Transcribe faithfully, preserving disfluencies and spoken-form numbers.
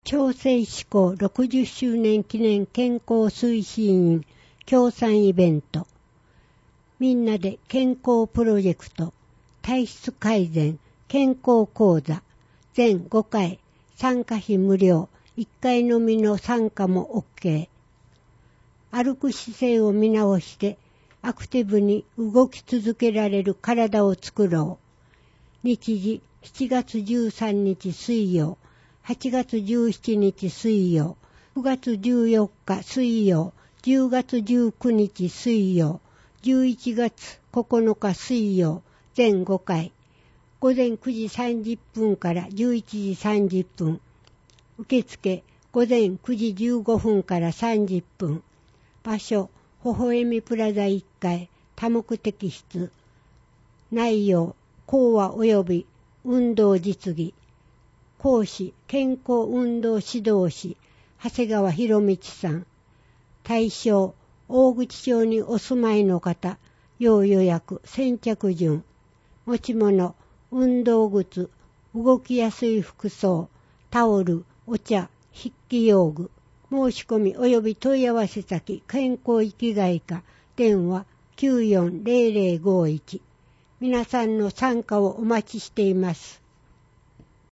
調整施行ろくじゅっしゅうねん記念健康推進員協賛イベント。みんなで健康プロジェクト、体質改善、健康講座、全ごかい、参加費無料、いっかいのみの参加も OK。歩く姿勢を見直して、アクティブに動き続けられる体を作ろう。日時しちがつじゅうさんにち水曜、はちがつじゅうしちにち水曜、くがつじゅうよっか水曜、じゅうがつじゅうくにち水曜、じゅういちがつここのか水曜、全ごかい。午前くじさんじゅっぷんからじゅういちじさんじゅっぷん。受付午前くじじゅうごふんからさんじゅっぷん。場所、微笑みプラザいっかい、多目的室。内容、講話及び運動実技。講師、健康運動指導士、長谷川博道さん。対象、大口町にお住まいの方、要予約、先着順。持ち物、運動靴、動きやすい服装、タオル、お茶、筆記用具。申し込み及び問い合わせ先、健康生きがい課、電話きゅうよんゼロゼロごいち。皆さんの参加をお待ちしています。